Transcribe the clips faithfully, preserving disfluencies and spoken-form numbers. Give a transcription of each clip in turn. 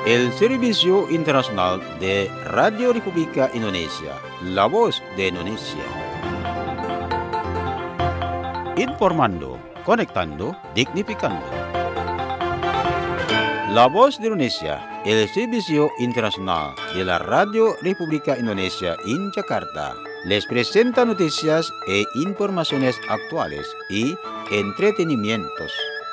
el Servicio Internacional de Radio República Indonesia, la voz de Indonesia. Informando, conectando, dignificando. La voz de Indonesia, el Servicio Internacional de la Radio República Indonesia en Jakarta, les presenta noticias e informaciones actuales y entretenimientos.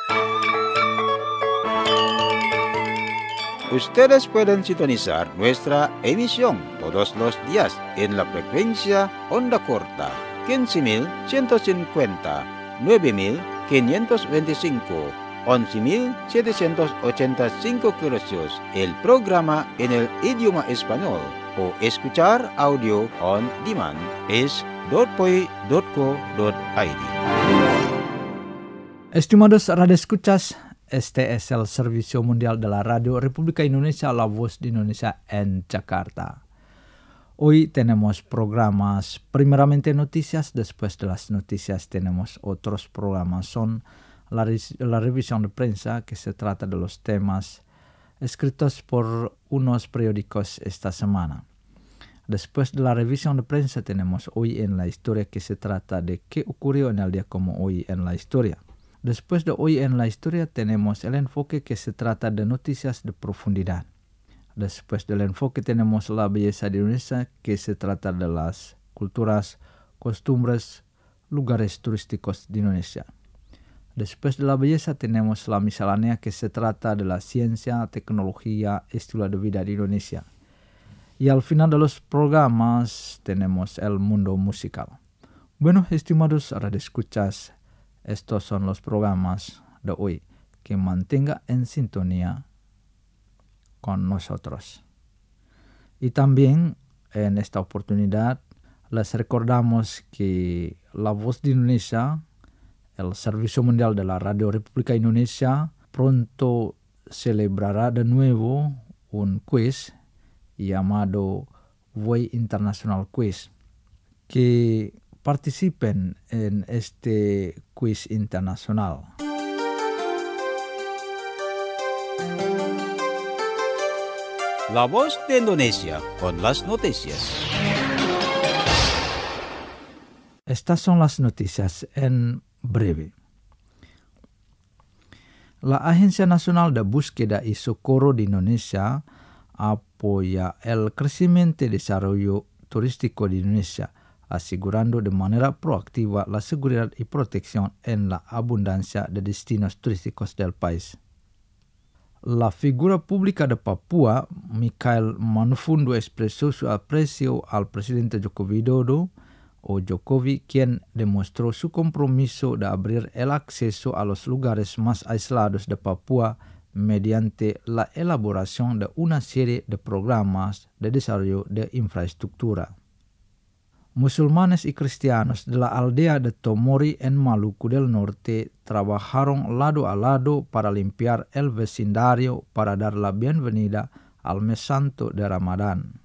Ustedes pueden sintonizar nuestra emisión todos los días en la frecuencia onda corta quince mil ciento cincuenta, nueve mil quinientos veinticinco, once mil setecientos ochenta y cinco kHz, el programa en el idioma español, o escuchar audio on demand es dotpoi punto co punto id. Estimados radioescuchas, este es el Servicio Mundial de la Radio República Indonesia, la voz de Indonesia en Jakarta. Hoy tenemos programas, primeramente noticias, después de las noticias tenemos otros programas, son la, la revisión de prensa, que se trata de los temas escritos por unos periódicos esta semana. Después de la revisión de prensa tenemos Hoy en la Historia, que se trata de qué ocurrió en el día como hoy en la historia. Después de Hoy en la Historia tenemos el enfoque, que se trata de noticias de profundidad. Después del enfoque tenemos La Belleza de Indonesia, que se trata de las culturas, costumbres, lugares turísticos de Indonesia. Después de la belleza tenemos La Miscelánea, que se trata de la ciencia, tecnología, estilo de vida de Indonesia. Y al final de los programas tenemos El Mundo Musical. Bueno, estimados radioescuchas, estos son los programas de hoy. Que mantenga en sintonía con nosotros. Y también en esta oportunidad les recordamos que La Voz de Indonesia, el Servicio Mundial de la Radio República Indonesia, pronto celebrará de nuevo un quiz llamado Way International Quiz. Que participen en este quiz internacional. La voz de Indonesia con las noticias. Estas son las noticias en breve. La Agencia Nacional de Búsqueda y Socorro de Indonesia apoya el crecimiento y desarrollo turístico de Indonesia, asegurando de manera proactiva la seguridad y protección en la abundancia de destinos turísticos del país. La figura pública de Papua, Mikhail Manufundo, expresó su aprecio al presidente Joko Widodo, o Jokowi, quien demostró su compromiso de abrir el acceso a los lugares más aislados de Papua mediante la elaboración de una serie de programas de desarrollo de infraestructura. Musulmanes y cristianos de la aldea de Tomori en Maluku del Norte trabajaron lado a lado para limpiar el vecindario para dar la bienvenida al mes santo de Ramadán.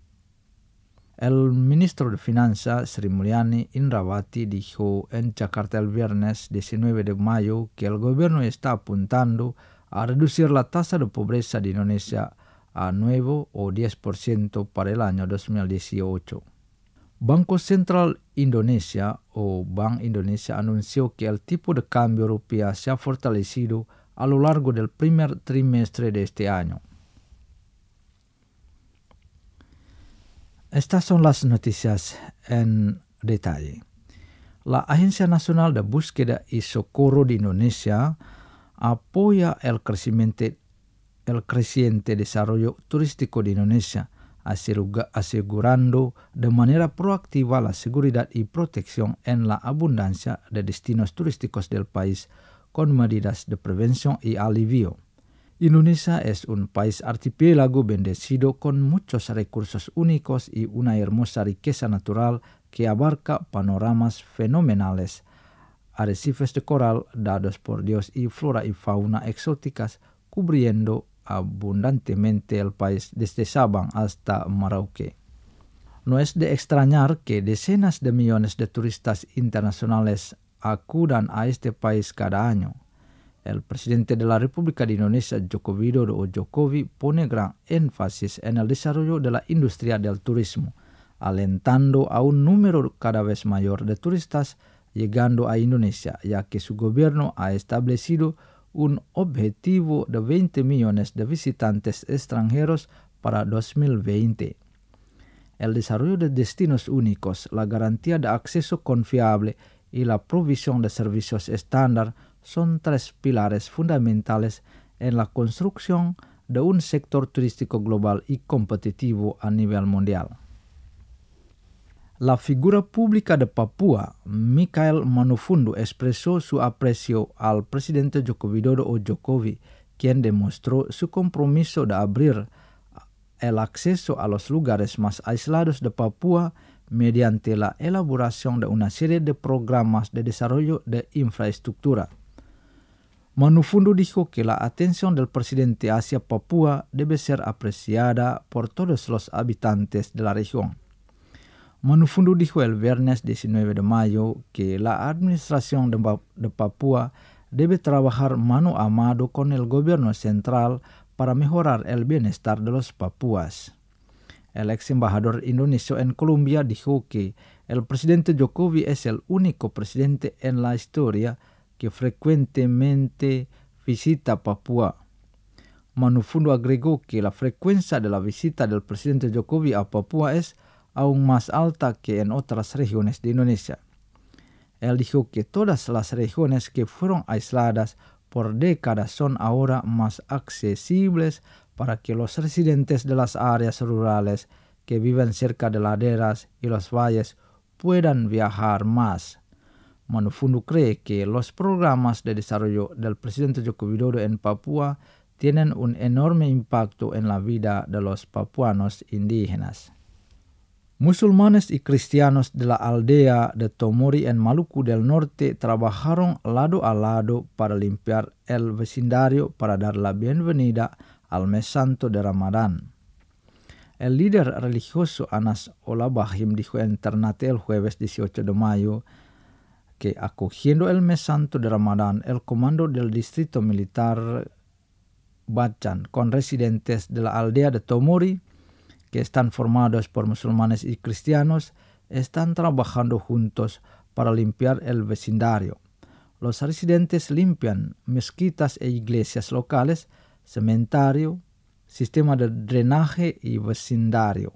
El ministro de Finanzas, Sri Mulyani Indrawati, dijo en Jakarta el viernes diecinueve de mayo que el gobierno está apuntando a reducir la tasa de pobreza de Indonesia a nueve o diez por ciento para el año dos mil dieciocho. Banco Central Indonesia o Bank Indonesia anunció que el tipo de cambio rupiah se ha fortalecido a lo largo del primer trimestre de este año. Estas son las noticias en detalle. La Agencia Nacional de Búsqueda y Socorro de Indonesia apoya el crecimiento, el creciente desarrollo turístico de Indonesia, asegurando de manera proactiva la seguridad y protección en la abundancia de destinos turísticos del país con medidas de prevención y alivio. Indonesia es un país archipiélago bendecido con muchos recursos únicos y una hermosa riqueza natural que abarca panoramas fenomenales, arrecifes de coral dados por Dios y flora y fauna exóticas cubriendo abundantemente el país desde Sabang hasta Merauke. No es de extrañar que decenas de millones de turistas internacionales acudan a este país cada año. El presidente de la República de Indonesia, Joko Widodo o Jokowi, pone gran énfasis en el desarrollo de la industria del turismo, alentando a un número cada vez mayor de turistas llegando a Indonesia, ya que su gobierno ha establecido un objetivo de veinte millones de visitantes extranjeros para dos mil veinte. El desarrollo de destinos únicos, la garantía de acceso confiable y la provisión de servicios estándar son tres pilares fundamentales en la construcción de un sector turístico global y competitivo a nivel mundial. La figura pública de Papúa, Mikael Manufundu, expresó su aprecio al presidente Joko Widodo o Jokowi, quien demostró su compromiso de abrir el acceso a los lugares más aislados de Papúa mediante la elaboración de una serie de programas de desarrollo de infraestructura. Manufundu dijo que la atención del presidente hacia Papúa debe ser apreciada por todos los habitantes de la región. Manufundu dijo el viernes diecinueve de mayo que la administración de, de Papúa debe trabajar mano a mano con el gobierno central para mejorar el bienestar de los papúas. El ex embajador indonesio en Colombia dijo que el presidente Jokowi es el único presidente en la historia que frecuentemente visita Papúa. Manufundu agregó que la frecuencia de la visita del presidente Jokowi a Papúa es aún más alta que en otras regiones de Indonesia. Él dijo que todas las regiones que fueron aisladas por décadas son ahora más accesibles para que los residentes de las áreas rurales que viven cerca de laderas y los valles puedan viajar más. Manufundu cree que los programas de desarrollo del presidente Joko Widodo en Papúa tienen un enorme impacto en la vida de los papuanos indígenas. Musulmanes y cristianos de la aldea de Tomori en Maluku del Norte trabajaron lado a lado para limpiar el vecindario para dar la bienvenida al mes santo de Ramadán. El líder religioso Anas Olabahim dijo en Ternate el jueves dieciocho de mayo que acogiendo el mes santo de Ramadán, el comando del distrito militar Bacan con residentes de la aldea de Tomori, que están formados por musulmanes y cristianos, están trabajando juntos para limpiar el vecindario. Los residentes limpian mezquitas e iglesias locales, cementerio, sistema de drenaje y vecindario.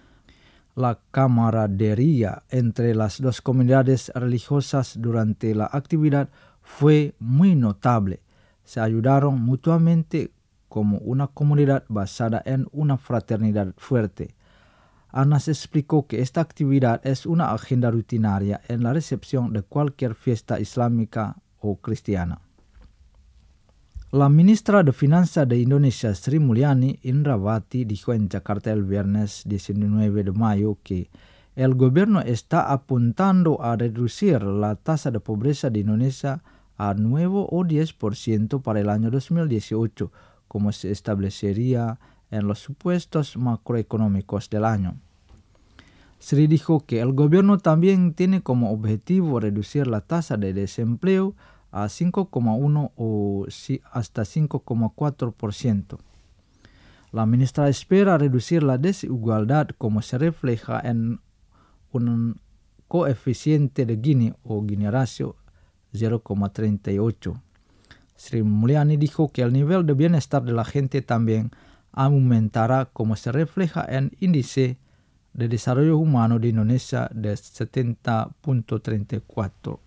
La camaradería entre las dos comunidades religiosas durante la actividad fue muy notable. Se ayudaron mutuamente como una comunidad basada en una fraternidad fuerte. Anas explicó que esta actividad es una agenda rutinaria en la recepción de cualquier fiesta islámica o cristiana. La ministra de Finanzas de Indonesia, Sri Mulyani Indrawati, dijo en Jakarta el viernes diecinueve de mayo que el gobierno está apuntando a reducir la tasa de pobreza de Indonesia a nueve o diez por ciento para el año dos mil dieciocho, como se establecería en los supuestos macroeconómicos del año. Sri dijo que el gobierno también tiene como objetivo reducir la tasa de desempleo a cinco coma uno o hasta cinco coma cuatro por ciento. La ministra espera reducir la desigualdad como se refleja en un coeficiente de Gini o Gini ratio cero coma treinta y ocho. Sri Mulyani dijo que el nivel de bienestar de la gente también aumentará como se refleja en índice de desarrollo humano de Indonesia de setenta punto treinta y cuatro.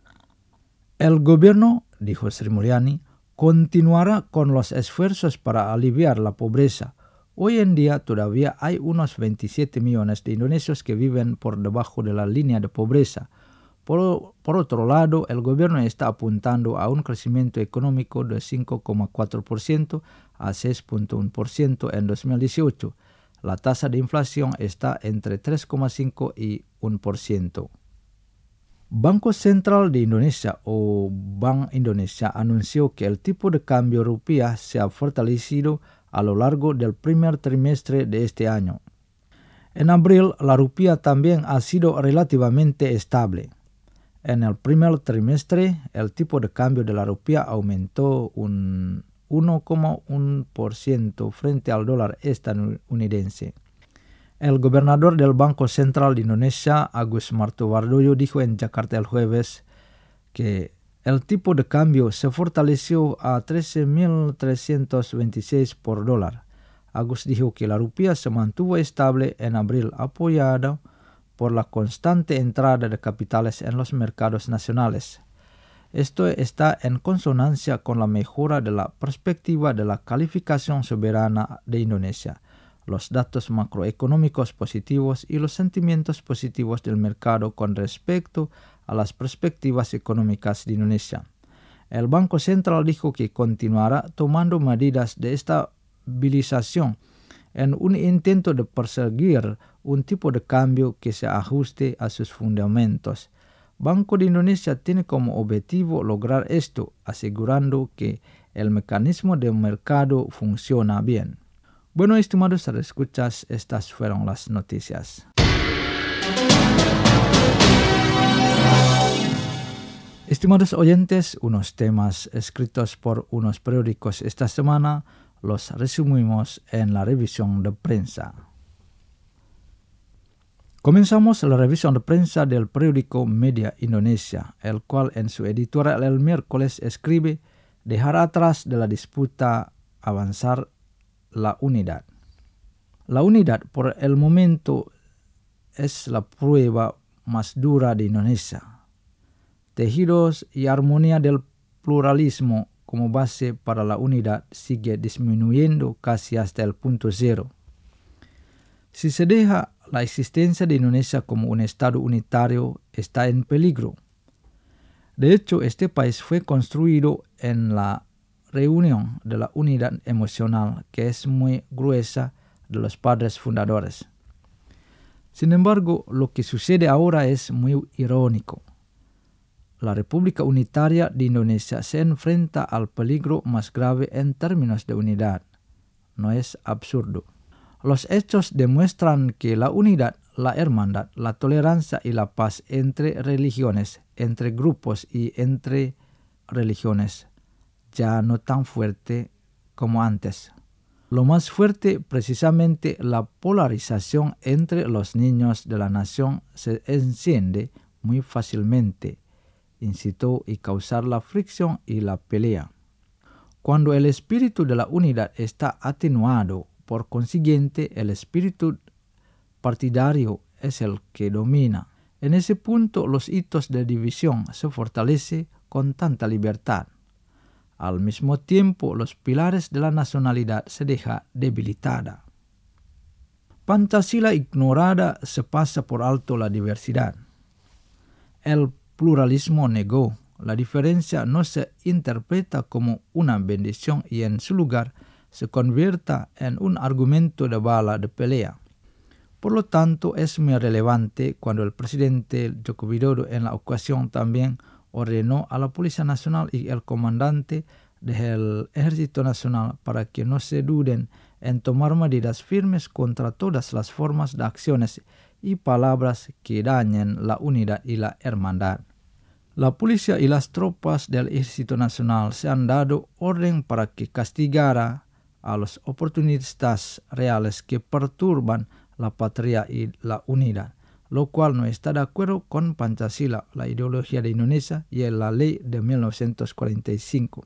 El gobierno, dijo Sri Mulyani, continuará con los esfuerzos para aliviar la pobreza. Hoy en día todavía hay unos veintisiete millones de indonesios que viven por debajo de la línea de pobreza. Por, por otro lado, el gobierno está apuntando a un crecimiento económico de cinco coma cuatro por ciento a seis punto uno por ciento en dos mil dieciocho. La tasa de inflación está entre tres coma cinco y uno por ciento. Banco Central de Indonesia o Bank Indonesia anunció que el tipo de cambio rupiah se ha fortalecido a lo largo del primer trimestre de este año. En abril, la rupiah también ha sido relativamente estable. En el primer trimestre, el tipo de cambio de la rupiah aumentó un uno coma uno por ciento frente al dólar estadounidense. El gobernador del Banco Central de Indonesia, Agus Martowardoyo, dijo en Jakarta el jueves que el tipo de cambio se fortaleció a trece mil trescientos veintiséis por dólar. Agus dijo que la rupiah se mantuvo estable en abril, apoyada por la constante entrada de capitales en los mercados nacionales. Esto está en consonancia con la mejora de la perspectiva de la calificación soberana de Indonesia, los datos macroeconómicos positivos y los sentimientos positivos del mercado con respecto a las perspectivas económicas de Indonesia. El Banco Central dijo que continuará tomando medidas de estabilización en un intento de perseguir un tipo de cambio que se ajuste a sus fundamentos. Banco de Indonesia tiene como objetivo lograr esto, asegurando que el mecanismo del mercado funciona bien. Bueno, estimados escuchas, estas fueron las noticias. Estimados oyentes, unos temas escritos por unos periódicos esta semana los resumimos en la revisión de prensa. Comenzamos la revisión de prensa del periódico Media Indonesia, el cual en su editorial el miércoles escribe: dejar atrás de la disputa, avanzar la unidad. La unidad por el momento es la prueba más dura de Indonesia. Tejidos y armonía del pluralismo como base para la unidad sigue disminuyendo casi hasta el punto cero. Si se deja la existencia de Indonesia como un estado unitario, está en peligro. De hecho, este país fue construido en la reunión de la unidad emocional, que es muy gruesa, de los padres fundadores. Sin embargo, lo que sucede ahora es muy irónico. La República Unitaria de Indonesia se enfrenta al peligro más grave en términos de unidad. ¿No es absurdo? Los hechos demuestran que la unidad, la hermandad, la tolerancia y la paz entre religiones, entre grupos y entre religiones, ya no tan fuerte como antes. Lo más fuerte, precisamente la polarización entre los niños de la nación, se enciende muy fácilmente, incitó y causar la fricción y la pelea. Cuando el espíritu de la unidad está atenuado, por consiguiente, el espíritu partidario es el que domina. En ese punto, los hitos de división se fortalecen con tanta libertad. Al mismo tiempo, los pilares de la nacionalidad se dejan debilitada. Pancasila ignorada, se pasa por alto la diversidad. El pluralismo negó. La diferencia no se interpreta como una bendición y en su lugar se convierta en un argumento de bala de pelea. Por lo tanto, es muy relevante cuando el presidente Joko Widodo en la ocasión también ordenó a la Policía Nacional y el comandante del Ejército Nacional para que no se duden en tomar medidas firmes contra todas las formas de acciones y palabras que dañen la unidad y la hermandad. La policía y las tropas del Ejército Nacional se han dado orden para que castigara a los oportunistas reales que perturban la patria y la unidad, lo cual no está de acuerdo con Pancasila, la ideología de Indonesia y la ley de mil novecientos cuarenta y cinco.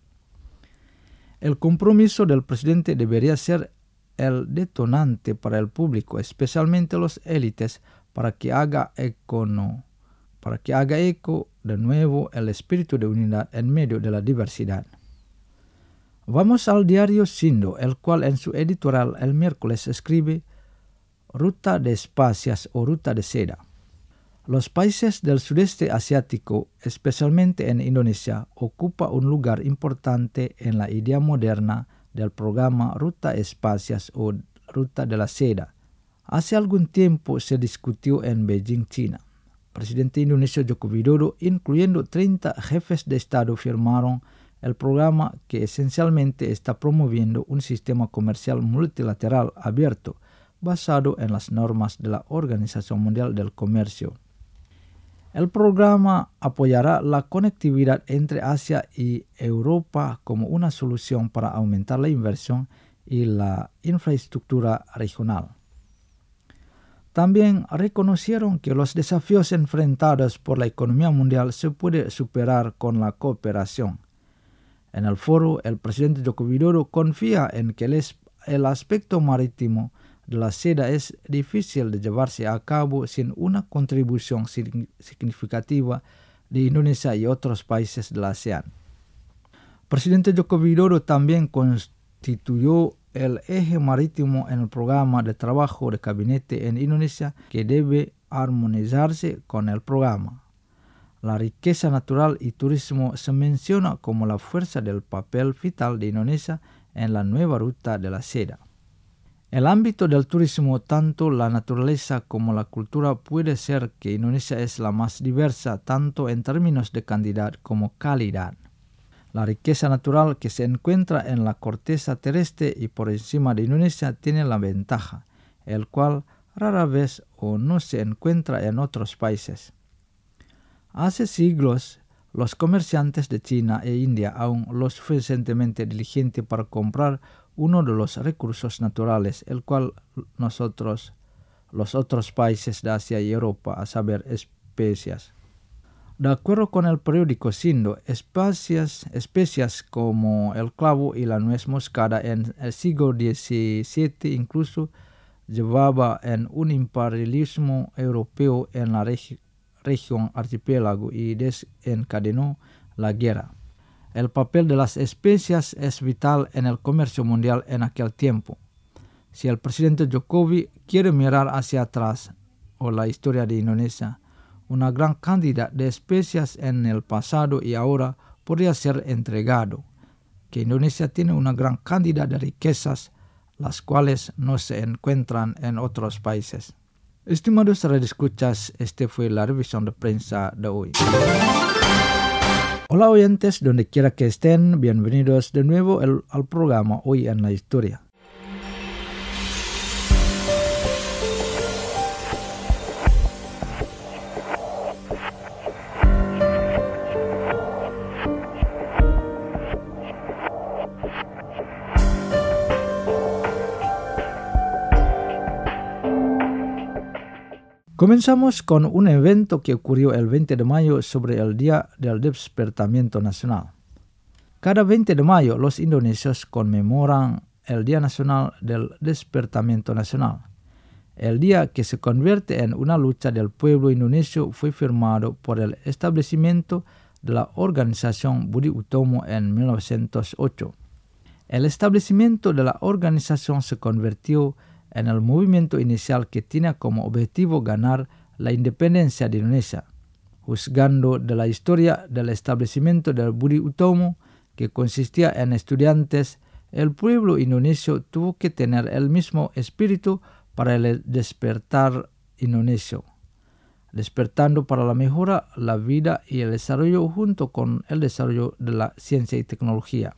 El compromiso del presidente debería ser el detonante para el público, especialmente los élites, para que haga econo, para que haga eco de nuevo el espíritu de unidad en medio de la diversidad. Vamos al diario Sindo, el cual en su editorial el miércoles escribe: ruta de especias o ruta de seda. Los países del sudeste asiático, especialmente en Indonesia, ocupan un lugar importante en la idea moderna del programa Ruta Especias o Ruta de la Seda. Hace algún tiempo se discutió en Beijing, China. Presidente Indonesia Joko Widodo, incluyendo treinta jefes de Estado, firmaron el programa que esencialmente está promoviendo un sistema comercial multilateral abierto basado en las normas de la Organización Mundial del Comercio. El programa apoyará la conectividad entre Asia y Europa como una solución para aumentar la inversión y la infraestructura regional. También reconocieron que los desafíos enfrentados por la economía mundial se pueden superar con la cooperación. En el foro, el presidente Joko Widodo confía en que el, es, el aspecto marítimo de la seda es difícil de llevarse a cabo sin una contribución significativa de Indonesia y otros países de la ASEAN. Presidente Joko Widodo también constituyó el eje marítimo en el programa de trabajo de gabinete en Indonesia que debe armonizarse con el programa. La riqueza natural y turismo se menciona como la fuerza del papel vital de Indonesia en la nueva ruta de la seda. El ámbito del turismo, tanto la naturaleza como la cultura, puede ser que Indonesia es la más diversa tanto en términos de cantidad como calidad. La riqueza natural que se encuentra en la corteza terrestre y por encima de Indonesia tiene la ventaja, el cual rara vez o no se encuentra en otros países. Hace siglos, los comerciantes de China e India, aún lo suficientemente diligentes para comprar uno de los recursos naturales, el cual nosotros, los otros países de Asia y Europa, a saber, especias. De acuerdo con el periódico Sindo, especias, especias como el clavo y la nuez moscada en el siglo diecisiete incluso llevaba en un imperialismo europeo en la regi- región archipiélago y desencadenó la guerra. El papel de las especias es vital en el comercio mundial en aquel tiempo. Si el presidente Jokowi quiere mirar hacia atrás o la historia de Indonesia, una gran cantidad de especias en el pasado y ahora podría ser entregado, que Indonesia tiene una gran cantidad de riquezas, las cuales no se encuentran en otros países. Estimados radioescuchas, este fue la revisión de prensa de hoy. Hola oyentes, donde quiera que estén, bienvenidos de nuevo el, al programa Hoy en la Historia. Comenzamos con un evento que ocurrió el veinte de mayo sobre el Día del Despertamiento Nacional. Cada veinte de mayo los indonesios conmemoran el Día Nacional del Despertamiento Nacional. El día que se convierte en una lucha del pueblo indonesio fue firmado por el establecimiento de la organización Budi Utomo en mil novecientos ocho. El establecimiento de la organización se convirtió en el movimiento inicial que tenía como objetivo ganar la independencia de Indonesia. Juzgando de la historia del establecimiento del Budi Utomo, que consistía en estudiantes, el pueblo indonesio tuvo que tener el mismo espíritu para el despertar indonesio, despertando para la mejora, la vida y el desarrollo junto con el desarrollo de la ciencia y tecnología.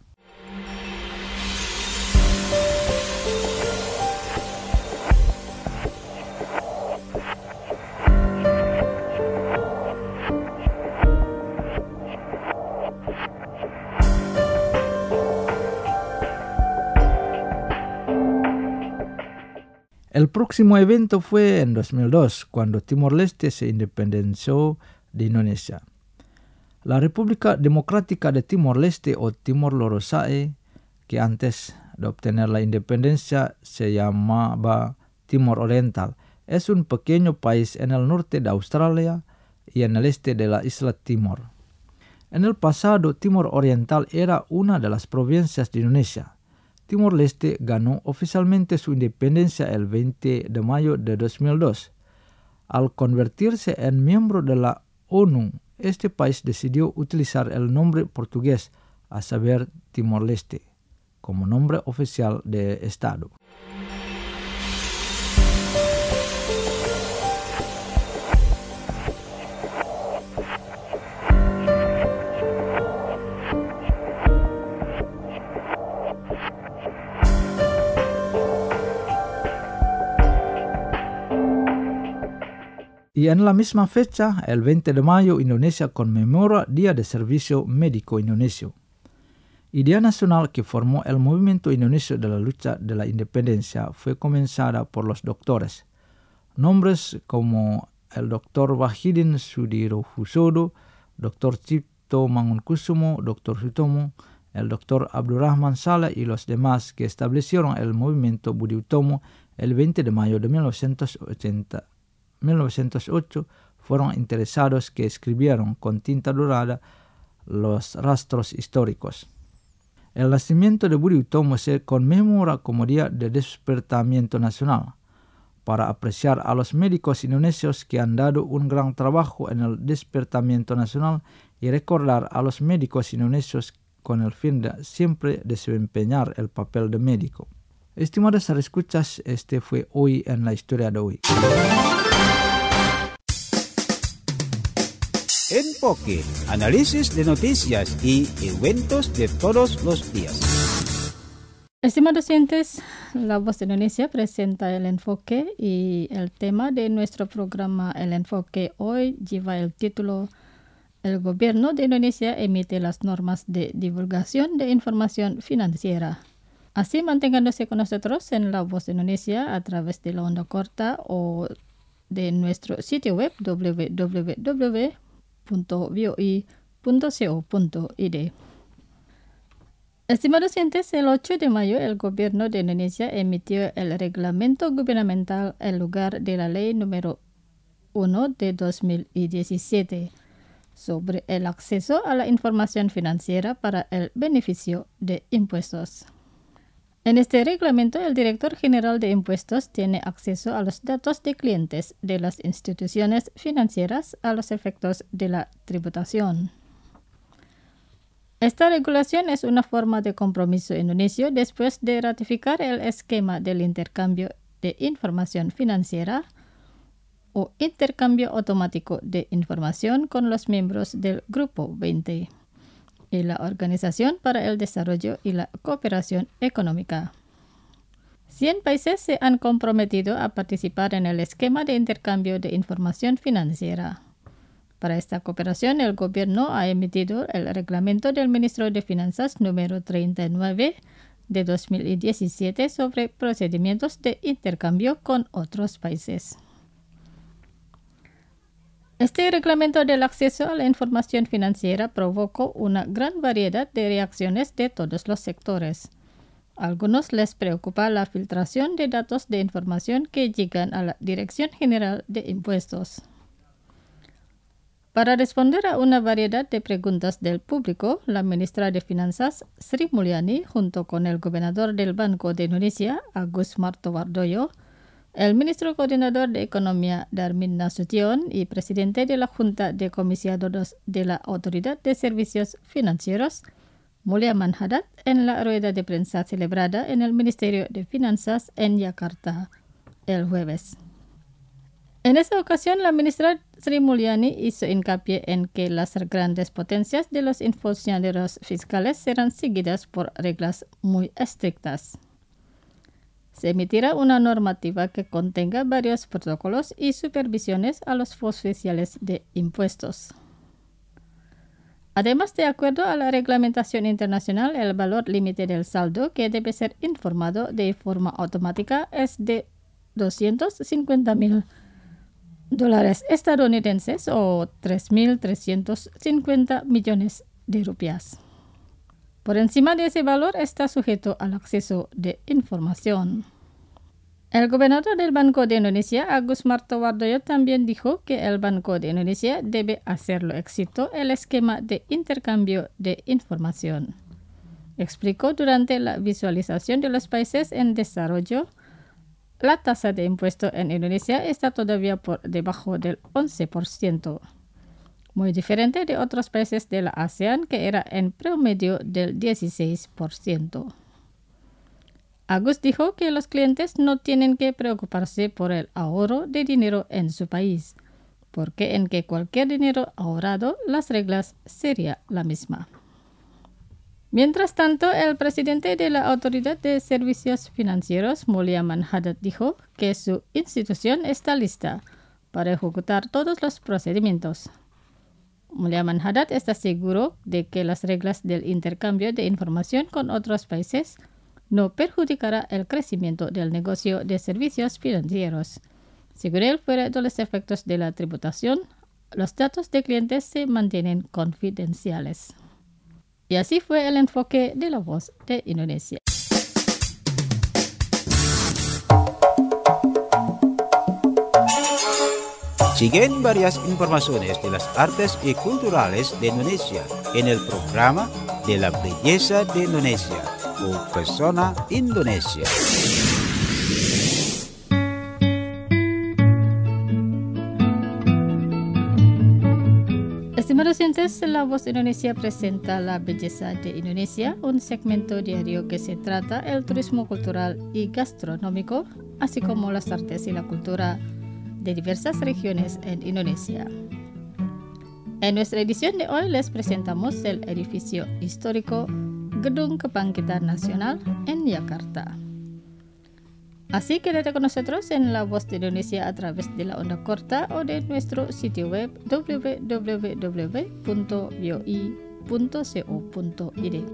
El próximo evento fue en dos mil dos, cuando Timor-Leste se independenció de Indonesia. La República Democrática de Timor-Leste o Timor-Loro'sae, que antes de obtener la independencia se llamaba Timor Oriental, es un pequeño país en el norte de Australia y en el este de la isla Timor. En el pasado, Timor Oriental era una de las provincias de Indonesia. Timor-Leste ganó oficialmente su independencia el veinte de mayo de dos mil dos. Al convertirse en miembro de la ONU, este país decidió utilizar el nombre portugués, a saber Timor-Leste, como nombre oficial de Estado. Y Y en la misma fecha, el veinte de mayo, Indonesia conmemora Día de Servicio Médico Indonesio. Idea nacional que formó el movimiento indonesio de la lucha de la independencia fue comenzada por los doctores. Nombres como el doctor Wahidin Sudirohusodo, doctor Cipto Mangunkusumo, doctor Sutomo, el doctor Abdurrahman Saleh y los demás que establecieron el movimiento Budi Utomo el veinte de mayo de mil novecientos ocho fueron interesados que escribieron con tinta dorada los rastros históricos. El nacimiento de Budi Utomo se conmemora como Día de Despertamiento Nacional, para apreciar a los médicos indonesios que han dado un gran trabajo en el despertamiento nacional y recordar a los médicos indonesios con el fin de siempre desempeñar el papel de médico. Estimados escuchas, este fue Hoy en la Historia de Hoy. Enfoque, análisis de noticias y eventos de todos los días. Estimados oyentes, La Voz de Indonesia presenta el enfoque y el tema de nuestro programa El Enfoque hoy lleva el título El Gobierno de Indonesia emite las normas de divulgación de información financiera. Así manténganse con nosotros en La Voz de Indonesia a través de la onda corta o de nuestro sitio web doble u doble u doble u punto v o i punto co punto i d. Estimados oyentes, el ocho de mayo el Gobierno de Indonesia emitió el reglamento gubernamental en lugar de la ley número uno de dos mil diecisiete sobre el acceso a la información financiera para el beneficio de impuestos. En este reglamento, el director general de impuestos tiene acceso a los datos de clientes de las instituciones financieras a los efectos de la tributación. Esta regulación es una forma de compromiso indonesio después de ratificar el esquema del intercambio de información financiera o intercambio automático de información con los miembros del Grupo veinte y la Organización para el Desarrollo y la Cooperación Económica. cien países se han comprometido a participar en el esquema de intercambio de información financiera. Para esta cooperación, el gobierno ha emitido el reglamento del ministro de Finanzas número treinta y nueve de dos mil diecisiete sobre procedimientos de intercambio con otros países. Este reglamento del acceso a la información financiera provocó una gran variedad de reacciones de todos los sectores. A algunos les preocupa la filtración de datos de información que llegan a la Dirección General de Impuestos. Para responder a una variedad de preguntas del público, la ministra de Finanzas, Sri Mulyani, junto con el gobernador del Banco de Indonesia, Agus Martowardoyo, el ministro coordinador de Economía, Darmin Nasution, y presidente de la Junta de Comisionados de la Autoridad de Servicios Financieros, Mulyaman Hadad, en la rueda de prensa celebrada en el Ministerio de Finanzas en Yakarta el jueves. En esa ocasión, la ministra Sri Mulyani hizo hincapié en que las grandes potencias de los funcionarios fiscales serán seguidas por reglas muy estrictas. Se emitirá una normativa que contenga varios protocolos y supervisiones a los oficiales de impuestos. Además, de acuerdo a la reglamentación internacional, el valor límite del saldo que debe ser informado de forma automática es de doscientos cincuenta mil dólares estadounidenses o tres mil trescientos cincuenta millones de rupias. Por encima de ese valor está sujeto al acceso de información. El gobernador del Banco de Indonesia, Agus Martowardoyo, también dijo que el Banco de Indonesia debe hacerlo éxito el esquema de intercambio de información. Explicó durante la visualización de los países en desarrollo, la tasa de impuesto en Indonesia está todavía por debajo del once por ciento. Muy diferente de otros países de la ASEAN que era en promedio del dieciséis por ciento. Agus dijo que los clientes no tienen que preocuparse por el ahorro de dinero en su país, porque en que cualquier dinero ahorrado, las reglas serían la misma. Mientras tanto, el presidente de la Autoridad de Servicios Financieros, Mulyaman Hadad, dijo que su institución está lista para ejecutar todos los procedimientos. Mulyaman Haddad está seguro de que las reglas del intercambio de información con otros países no perjudicará el crecimiento del negocio de servicios financieros. Según él, fuera de los efectos de la tributación, los datos de clientes se mantienen confidenciales. Y así fue el enfoque de La Voz de Indonesia. Siguen varias informaciones de las artes y culturales de Indonesia en el programa de la belleza de Indonesia o Persona Indonesia. Estimados oyentes, La Voz de Indonesia presenta La Belleza de Indonesia, un segmento diario que se trata el turismo cultural y gastronómico, así como las artes y la cultura de diversas regiones en Indonesia. En nuestra edición de hoy les presentamos el edificio histórico Gedung Kebangkitan Nasional en Yakarta. Así quédate con nosotros en La Voz de Indonesia a través de la onda corta o de nuestro sitio web w w w punto v o i punto co punto i d.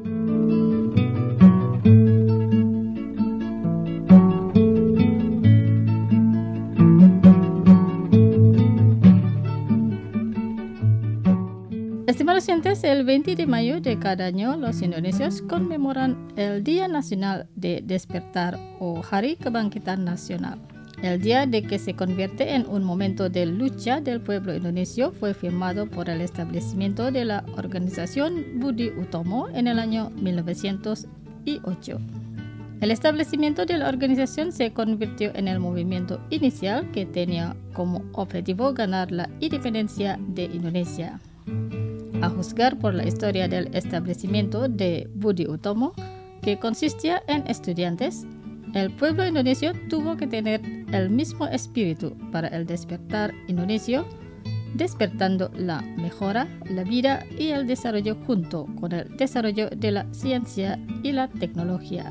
Estimados oyentes, el veinte de mayo de cada año los indonesios conmemoran el Día Nacional de Despertar o Hari Kebangkitan Nasional. El día de que se convierte en un momento de lucha del pueblo indonesio fue firmado por el establecimiento de la organización Budi Utomo en el año mil novecientos ocho. El establecimiento de la organización se convirtió en el movimiento inicial que tenía como objetivo ganar la independencia de Indonesia. A juzgar por la historia del establecimiento de Budi Utomo, que consistía en estudiantes, el pueblo indonesio tuvo que tener el mismo espíritu para el despertar indonesio, despertando la mejora, la vida y el desarrollo junto con el desarrollo de la ciencia y la tecnología.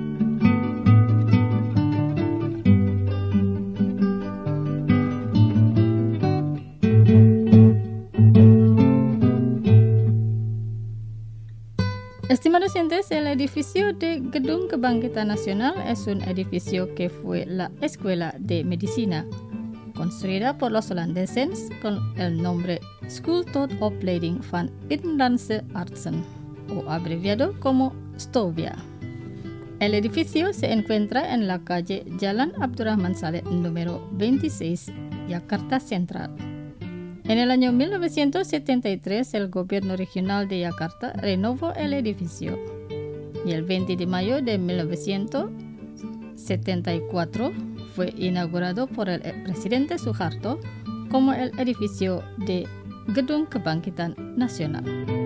Estimados oyentes, el edificio de Gedung Kebangkitan Nasional es un edificio que fue la escuela de medicina, construida por los holandeses con el nombre School tot Opleiding van Inlandse Artsen, o abreviado como STOVIA. El edificio se encuentra en la calle Jalan Abdurrahman Saleh número veintiséis, Yakarta Central. En el año mil novecientos setenta y tres, el gobierno regional de Yakarta renovó el edificio y el veinte de mayo de mil novecientos setenta y cuatro fue inaugurado por el presidente Suharto como el edificio de Gedung Kebangkitan Nasional.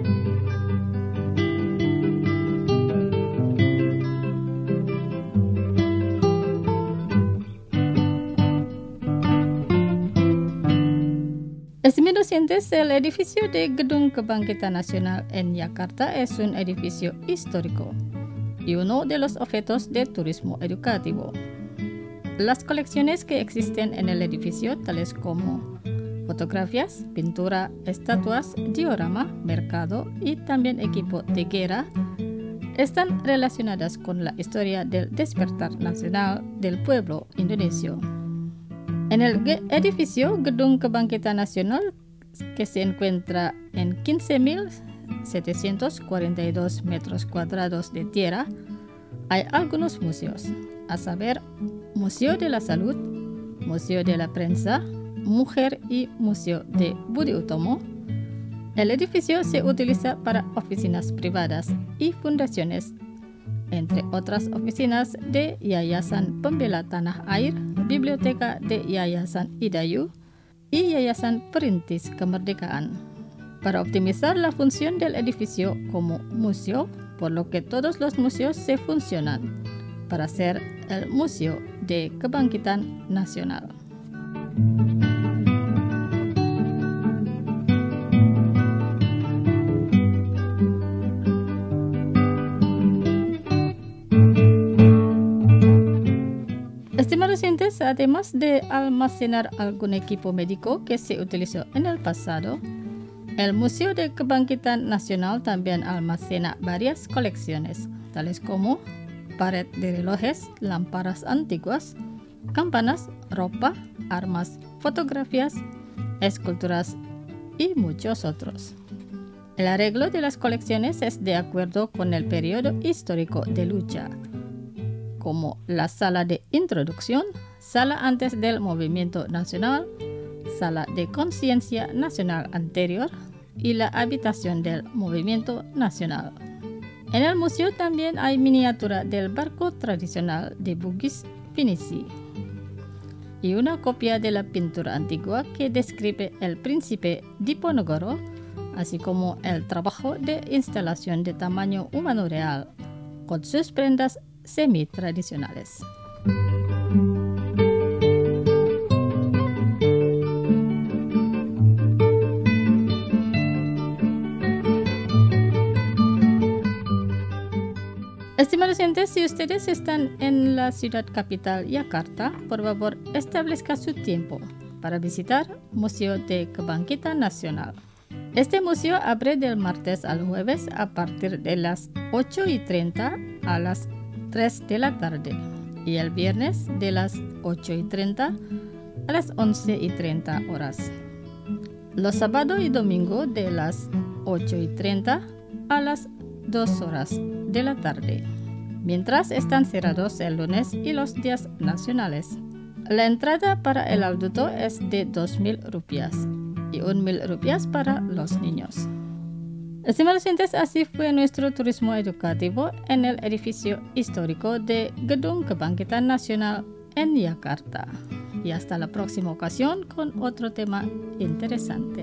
Estimados oyentes, el edificio de Gedung Kebangkitan Nasional en Yakarta es un edificio histórico y uno de los objetos de turismo educativo. Las colecciones que existen en el edificio, tales como fotografías, pintura, estatuas, diorama, mercado y también equipo de guerra, están relacionadas con la historia del despertar nacional del pueblo indonesio. En el edificio Gedung Kebangkitan Nasional, que se encuentra en quince mil setecientos cuarenta y dos metros cuadrados de tierra, hay algunos museos, a saber, Museo de la Salud, Museo de la Prensa, Mujer y Museo de Budi Utomo. El edificio se utiliza para oficinas privadas y fundaciones, entre otras oficinas de Yayasan Pembela Tanah Air, Biblioteca de Yayasan Idayu y Yayasan Perintis Kemerdekaan, para optimizar la función del edificio como museo, por lo que todos los museos se funcionan para ser el Museo de Kebangkitan Nasional. Estimados oyentes, oyentes, además de almacenar algún equipo médico que se utilizó en el pasado, el Museo de Kebangkitan Nasional también almacena varias colecciones, tales como pared de relojes, lámparas antiguas, campanas, ropa, armas, fotografías, esculturas y muchos otros. El arreglo de las colecciones es de acuerdo con el periodo histórico de lucha, como la sala de introducción, sala antes del movimiento nacional, sala de conciencia nacional anterior y la habitación del movimiento nacional. En el museo también hay miniatura del barco tradicional de Bugis Pinisi y una copia de la pintura antigua que describe el príncipe Diponegoro, así como el trabajo de instalación de tamaño humano real, con sus prendas semi-tradicionales. Estimados oyentes, si ustedes están en la ciudad capital Yakarta, por favor establezca su tiempo para visitar Museo de Kebangkitan Nasional. Este museo abre del martes al jueves a partir de las ocho y treinta a las tres de la tarde y el viernes de las ocho y treinta a las once y treinta horas. Los sábados y domingo de las ocho y treinta a las dos horas de la tarde, mientras están cerrados el lunes y los días nacionales. La entrada para el adulto es de dos mil rupias y un mil rupias para los niños. Estimados oyentes, así fue nuestro turismo educativo en el edificio histórico de Gedung Kebangkitan Nasional en Yakarta. Y hasta la próxima ocasión con otro tema interesante.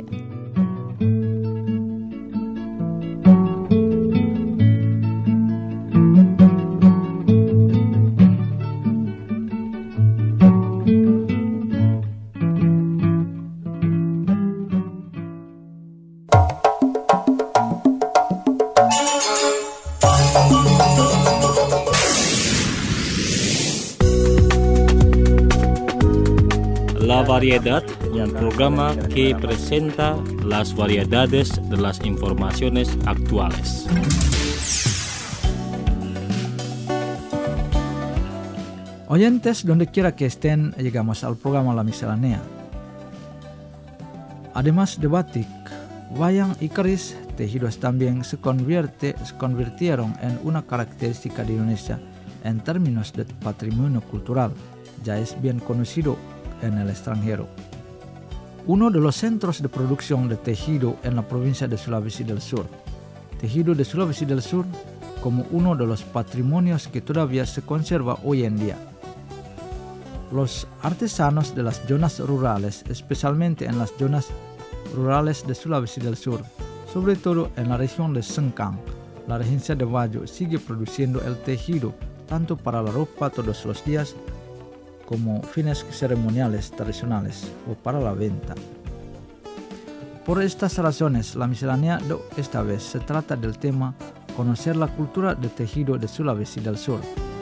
La Variedad, un programa que presenta las variedades de las informaciones actuales. Oyentes, donde quiera que estén, llegamos al programa La Miscelánea. Además de batik, wayang y keris, tejidos también se, convierte, se convirtieron en una característica de Indonesia en términos de patrimonio cultural. Ya es bien conocido en el extranjero. Uno de los centros de producción de tejido en la provincia de Sulawesi del Sur. Tejido de Sulawesi del Sur como uno de los patrimonios que todavía se conserva hoy en día. Los artesanos de las zonas rurales, especialmente en las zonas rurales de Sulawesi del Sur, sobre todo en la región de Sengkang, la regencia de Bajo sigue produciendo el tejido tanto para la ropa todos los días como fines ceremoniales tradicionales o para la venta. Por estas razones, la miscelánea de esta vez se trata del tema Conocer la cultura de tejido de Sulawesi del Sur.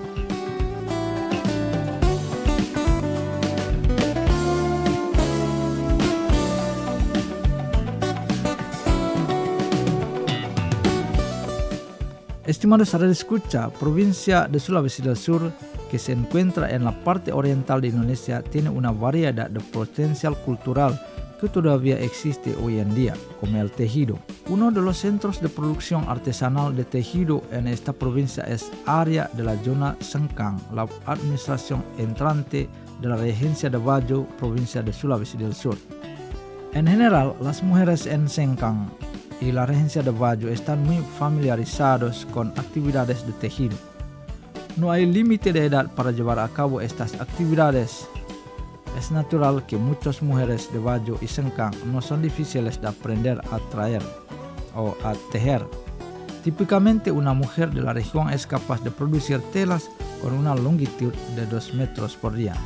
Estimados radioescucha, provincia de Sulawesi del Sur, que se encuentra en la parte oriental de Indonesia, tiene una variedad de potencial cultural que todavía existe hoy en día, como el tejido. Uno de los centros de producción artesanal de tejido en esta provincia es área de la zona Sengkang, la administración entrante de la regencia de Bajo, provincia de Sulawesi del Sur. En general, las mujeres en Sengkang y la regencia de Bajo están muy familiarizados con actividades de tejido. No hay límite de edad para llevar a cabo estas actividades. Es natural que muchas mujeres de Bajo y Sengkang no son difíciles de aprender a traer o a tejer. Típicamente una mujer de la región es capaz de producir telas con una longitud de dos metros por día.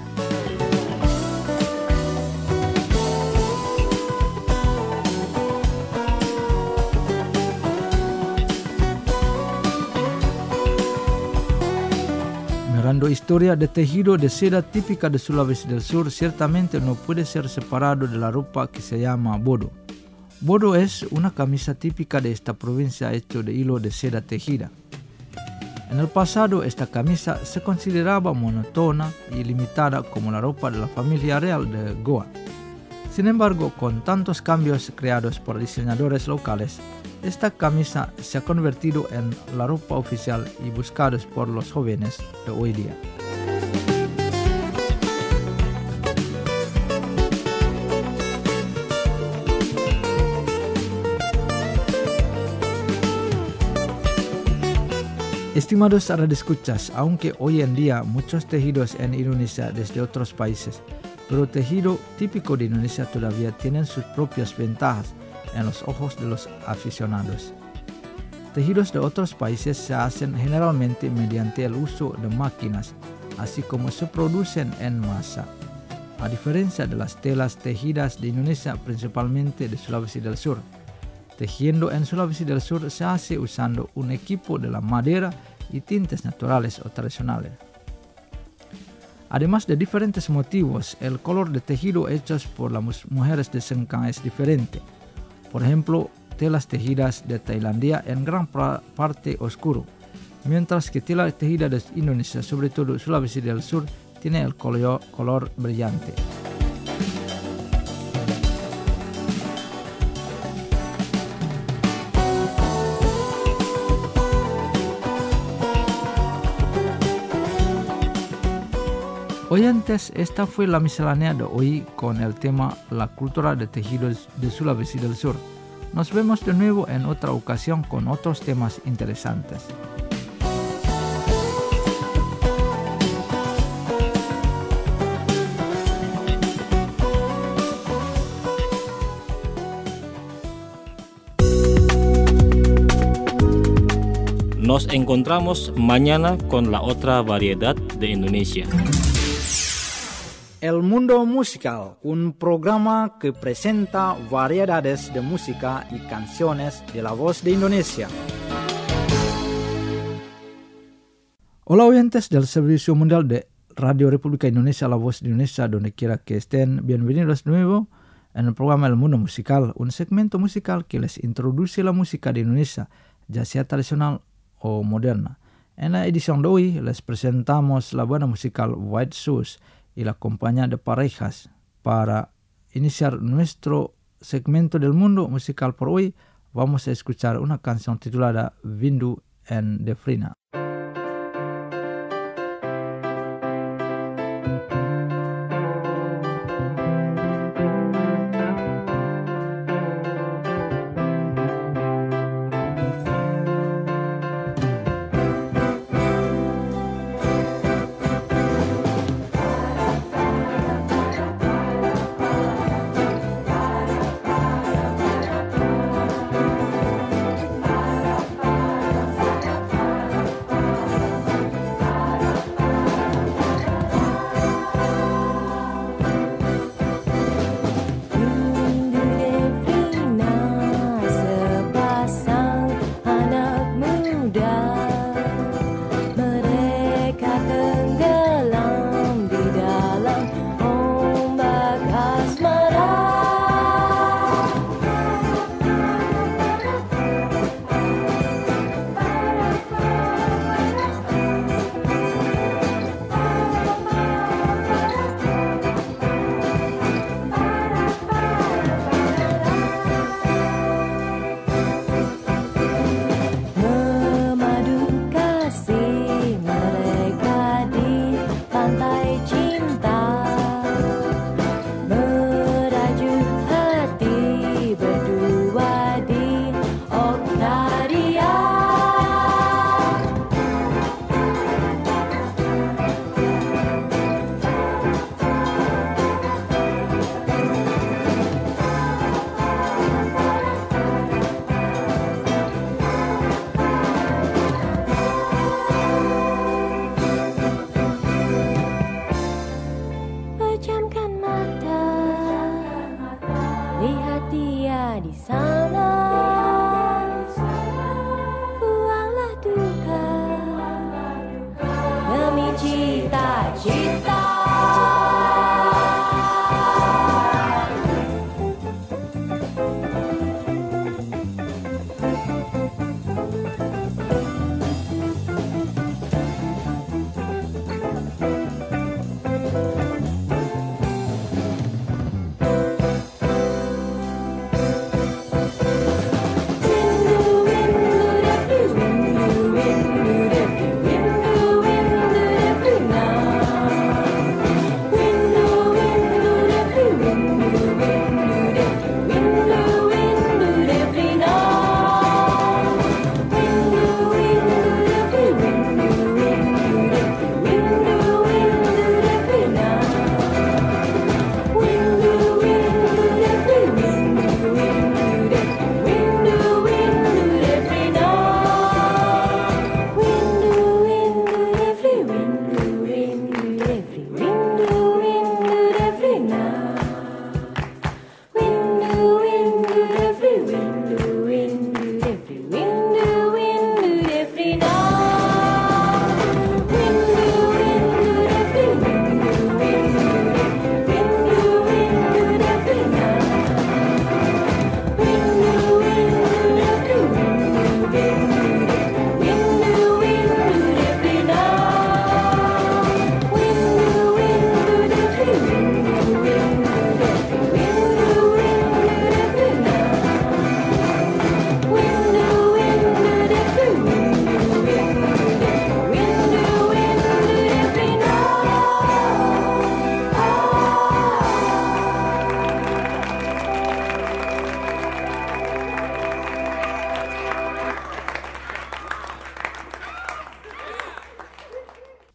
Hablando historia de tejido de seda típica de Sulawesi del Sur, ciertamente no puede ser separado de la ropa que se llama bodo. Bodo es una camisa típica de esta provincia hecho de hilo de seda tejida. En el pasado esta camisa se consideraba monótona y limitada como la ropa de la familia real de Goa. Sin embargo, con tantos cambios creados por diseñadores locales, esta camisa se ha convertido en la ropa oficial y buscada por los jóvenes de hoy día. Estimados radioescuchas, aunque hoy en día muchos tejidos en Indonesia desde otros países, pero tejido típico de Indonesia todavía tienen sus propias ventajas en los ojos de los aficionados. Tejidos de otros países se hacen generalmente mediante el uso de máquinas, así como se producen en masa. A diferencia de las telas tejidas de Indonesia, principalmente de Sulawesi del Sur, tejiendo en Sulawesi del Sur se hace usando un equipo de la madera y tintes naturales o tradicionales. Además de diferentes motivos, el color de tejido hechos por las mujeres de Sengkang es diferente. Por ejemplo, telas tejidas de Tailandia en gran parte oscuro, mientras que tela tejida de Indonesia, sobre todo Sulawesi del Sur, tiene el color, color brillante. Oyentes, esta fue la miscelánea de hoy con el tema La cultura de tejidos de Sulawesi del Sur. Nos vemos de nuevo en otra ocasión con otros temas interesantes. Nos encontramos mañana con la otra variedad de Indonesia. El Mundo Musical, un programa que presenta variedades de música y canciones de la voz de Indonesia. Hola oyentes del Servicio Mundial de Radio República Indonesia, la voz de Indonesia, donde quiera que estén, bienvenidos de nuevo en el programa El Mundo Musical, un segmento musical que les introduce la música de Indonesia, ya sea tradicional o moderna. En la edición de hoy les presentamos la banda musical White Shoes y la compañía de parejas. Para iniciar nuestro segmento del mundo musical por hoy, vamos a escuchar una canción titulada Windu and Defrina.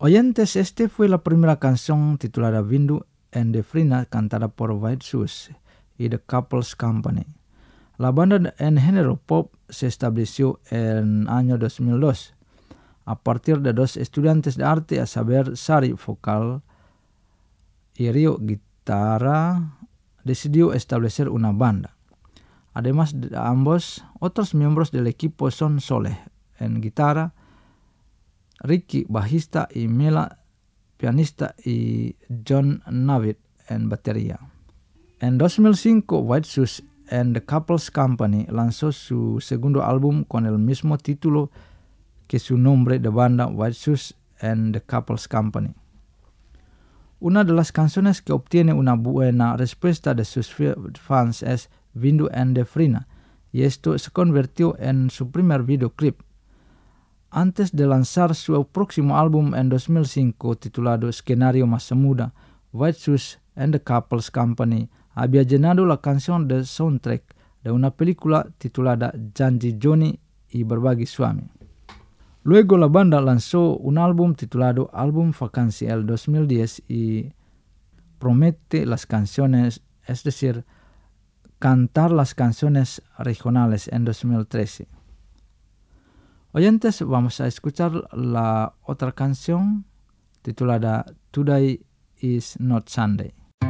Oyentes, este fue la primera canción titulada Vindu and the Frina, cantada por White Shoes y The Couples Company. La banda en género pop se estableció en año dos mil dos a partir de dos estudiantes de arte, a saber Sari, vocal, y Rio, guitarra, decidió establecer una banda. Además de ambos, otros miembros del equipo son Soleh en guitarra, Ricky, bajista, y Mela, pianista, y John Navid en batería. En dos mil cinco, White Shoes and the Couples Company lanzó su segundo álbum con el mismo título que su nombre de banda, White Shoes and the Couples Company. Una de las canciones que obtiene una buena respuesta de sus fans es Vindu and the Frina, y esto se convirtió en su primer videoclip. Antes de lanzar su próximo álbum en dos mil cinco titulado Escenario Masa Muda, White Shoes and the Couples Company había llenado la canción de soundtrack de una película titulada Janji Johnny y Berbagi Suami. Luego la banda lanzó un álbum titulado Album Vakansi el dos mil diez y promete las canciones, es decir, cantar las canciones regionales en dos mil trece. Oyentes, vamos a escuchar la otra canción titulada Today is Not Sunday.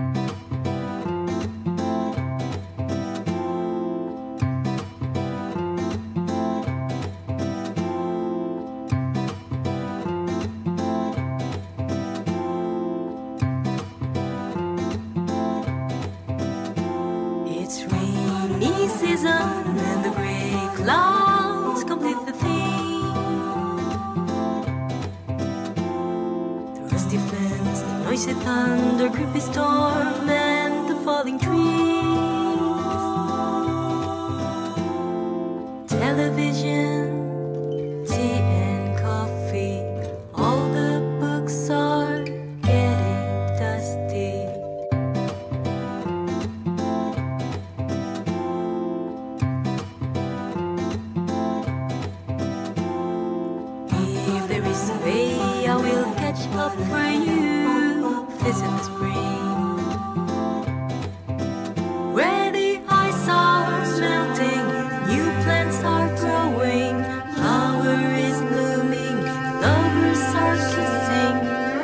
Noisy thunder, creepy storm, and the falling trees. Television, tea and coffee, all the books are getting dusty. If there is a way, I will catch up for you. Visit the spring, where the ice are melting, new plants are growing, flower is blooming, lovers are kissing.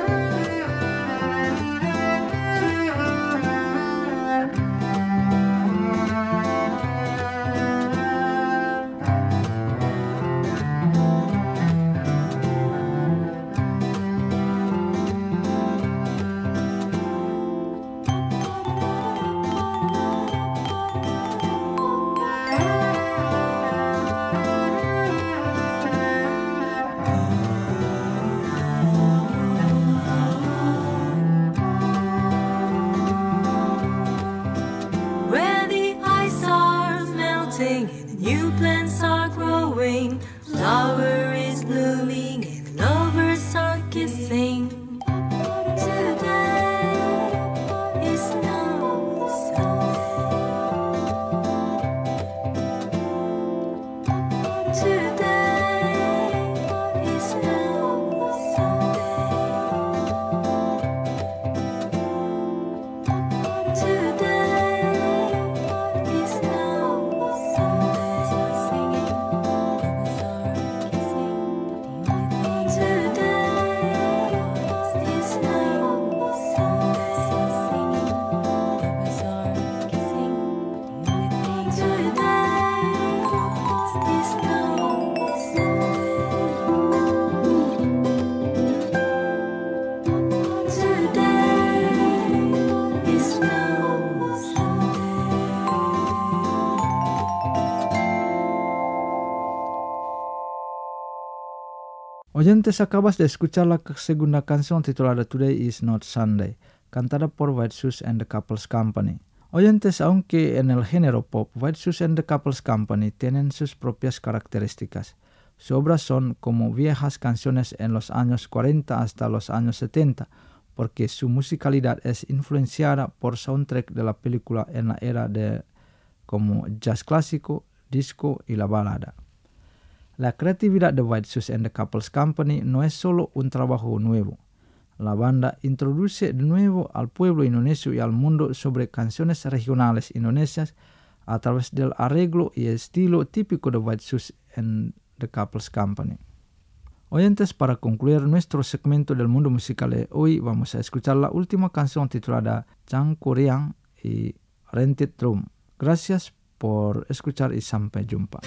New plants are growing, flower is blooming, and lovers are kissing. Today is no Sunday. Today is no Sunday. Today is no Sunday. Oyentes, acabas de escuchar la segunda canción titulada Today is Not Sunday, cantada por White Shoes and the Couples Company. Oyentes, aunque en el género pop, White Shoes and the Couples Company tienen sus propias características. Sus obras son como viejas canciones en los años cuarenta hasta los años setenta, porque su musicalidad es influenciada por soundtrack de la película en la era de como jazz clásico, disco y la balada. La creatividad de White Shoes and the Couples Company no es solo un trabajo nuevo. La banda introduce de nuevo al pueblo indonesio y al mundo sobre canciones regionales indonesias a través del arreglo y estilo típico de White Shoes and the Couples Company. Oyentes, para concluir nuestro segmento del mundo musical de hoy, vamos a escuchar la última canción titulada Cangkuriang y Rented Room. Gracias por escuchar y sampai jumpa.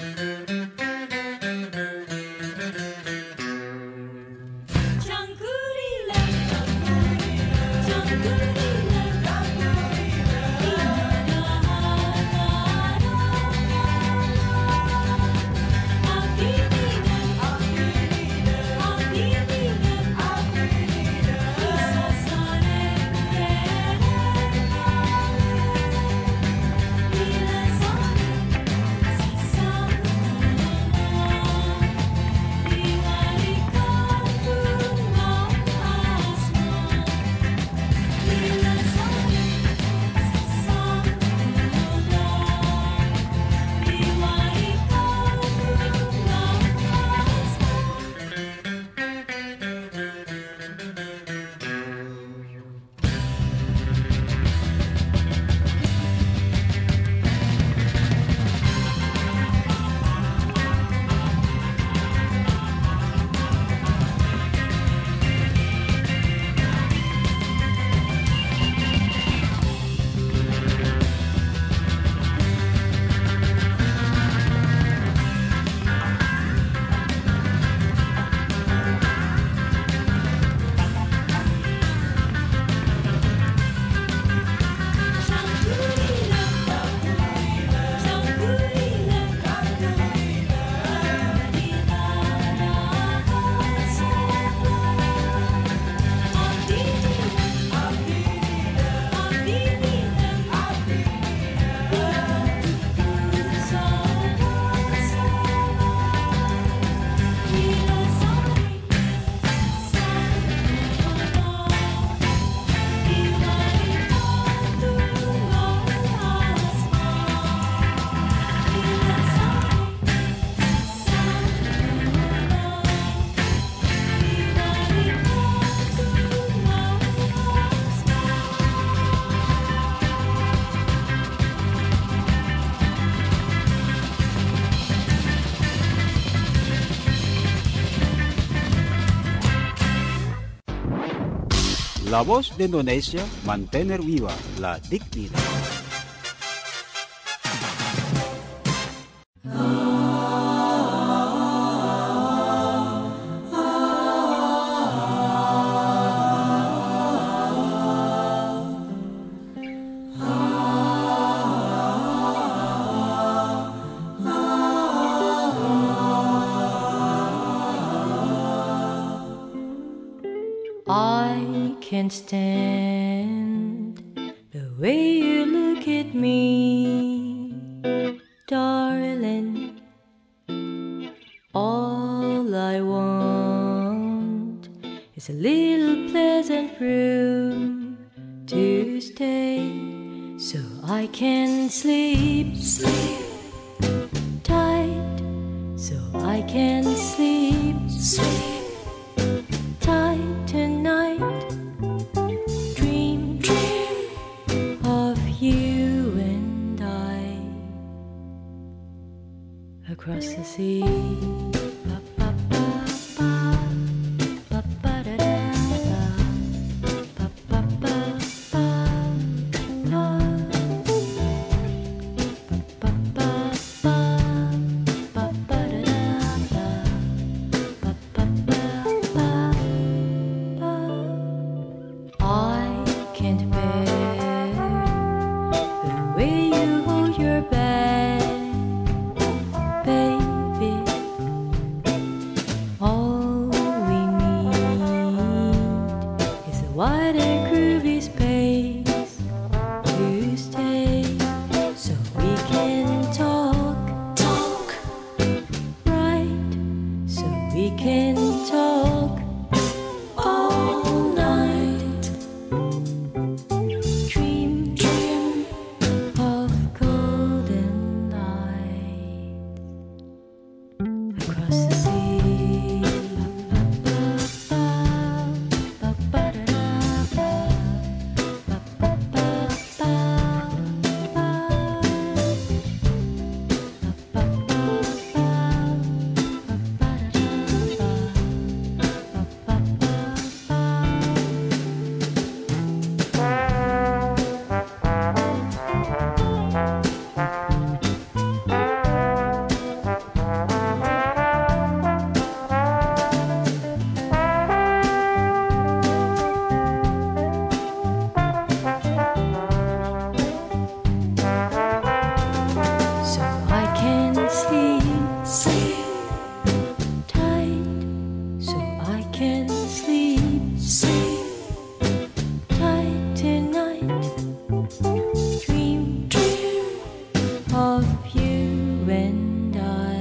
La Voz de Indonesia, mantener viva la dignidad. I can't stand the way you look at me, darling. All I want is a little pleasant room to stay, so I can sleep, sleep tight, so I can sleep, sleep tonight. Dream, dream of you and I across the sea. Ba, ba, ba, ba. Ba, ba, da, da, da. Ba, ba, ba, ba. Ba. Ba, ba, ba. Ba, ba, da, da, da. Ba, ba, ba, ba. I can't bear the way you hold your back, baby. All we need is a wide and groovy space to stay, so we can talk, talk, right, so we can talk all night. Dream, dream of golden light across the sea. So I can sleep, sleep tight. So I can sleep, sleep tight tonight. Dream, dream of you and I.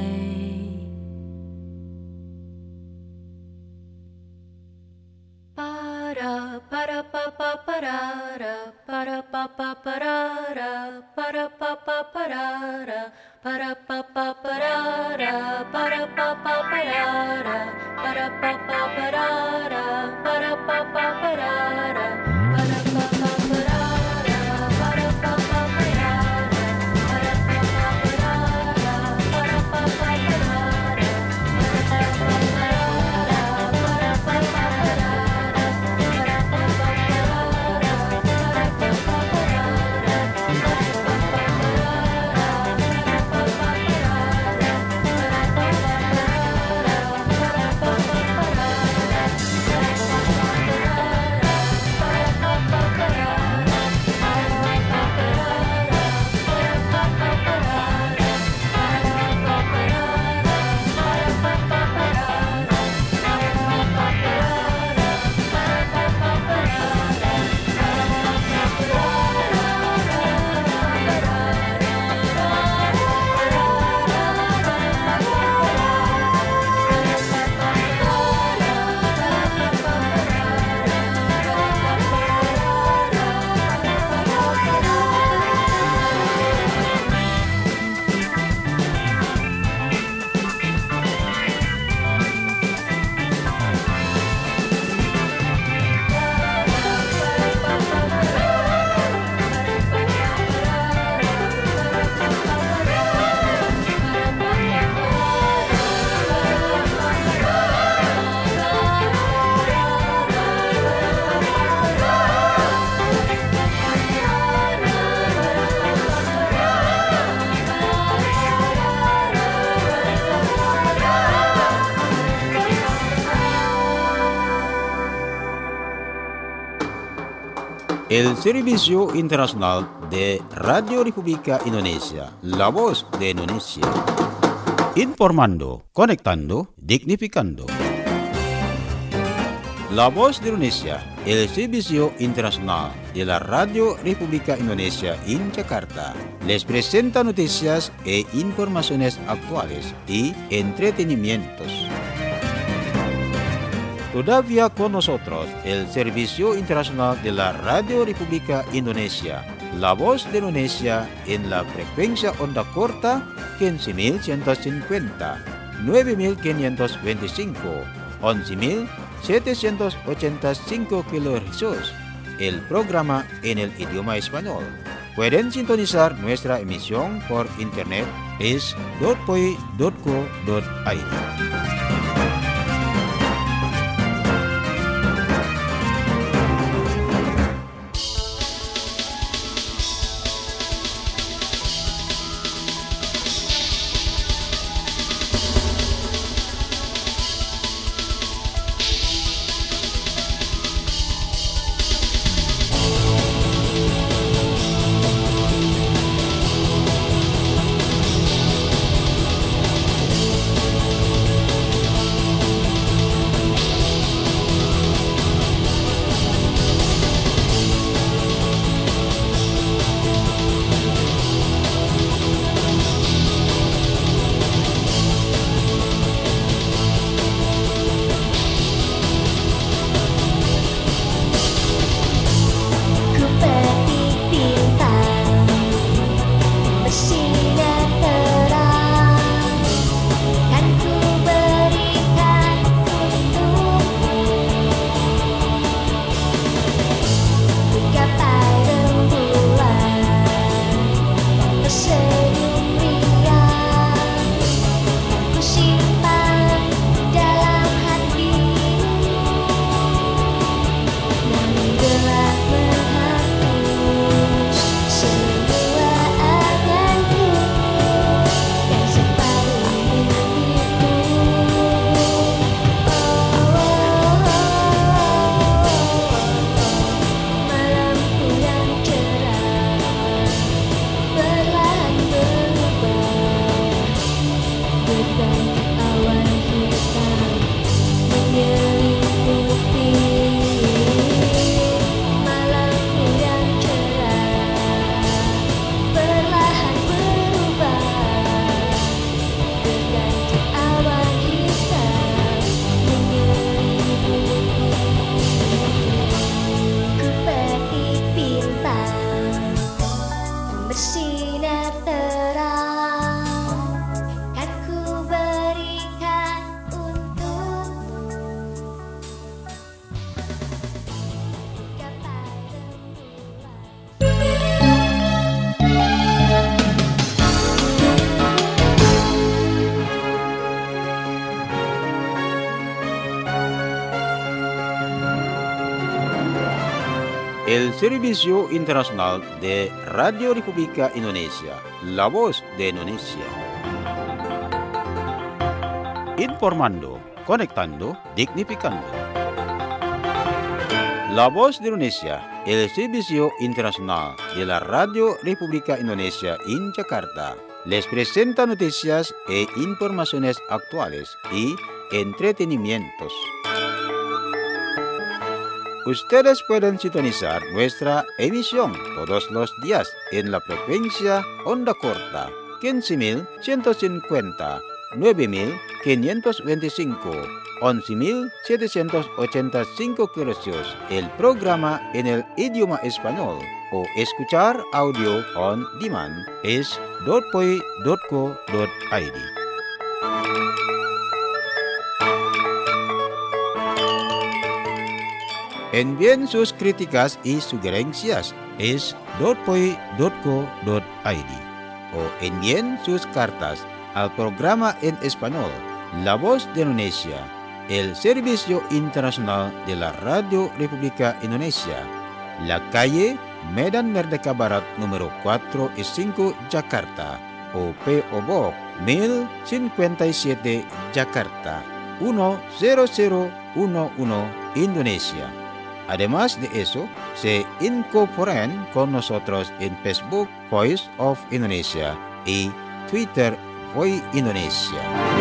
Para para pa pa parara, para pa pa parara, para pa pa parara, para pa pa parara, para pa pa parara, para pa pa parara, para pa pa parara, para pa pa parara, para pa pa parara, para pa pa parara, para pa pa parara, para pa pa parara, para pa pa parara. El Servicio Internacional de Radio República Indonesia, la voz de Indonesia. Informando, conectando, dignificando. La voz de Indonesia, el Servicio Internacional de la Radio República Indonesia en Jakarta, les presenta noticias e informaciones actuales y entretenimientos. Todavía con nosotros el Servicio Internacional de la Radio República Indonesia, la voz de Indonesia en la frecuencia onda corta quince mil ciento cincuenta, nueve mil quinientos veinticinco, once mil setecientos ochenta y cinco kilohercios. El programa en el idioma español. Pueden sintonizar nuestra emisión por internet es dot p o i dot co dot i d. el Servicio Internacional de Radio República Indonesia, La Voz de Indonesia. Informando, conectando, dignificando. La Voz de Indonesia, el Servicio Internacional de la Radio República Indonesia en Jakarta, les presenta noticias e informaciones actuales y entretenimientos. Ustedes pueden sintonizar nuestra emisión todos los días en la frecuencia onda corta quince mil ciento cincuenta, nueve mil quinientos veinticinco, once mil setecientos ochenta y cinco kHz, el programa en el idioma español, o escuchar audio on demand es dot poi dot co dot i d. Envíen sus críticas y sugerencias es dot poi dot co dot i d o envíen sus cartas al programa en español La Voz de Indonesia, el Servicio Internacional de la Radio República Indonesia, la calle Medan Merdeka Barat número cuatro y cinco, Jakarta, o P O Box mil cincuenta y siete, Jakarta, uno cero cero uno uno, Indonesia. Además de eso, se incorporan con nosotros en Facebook Voice of Indonesia y Twitter Voice Indonesia.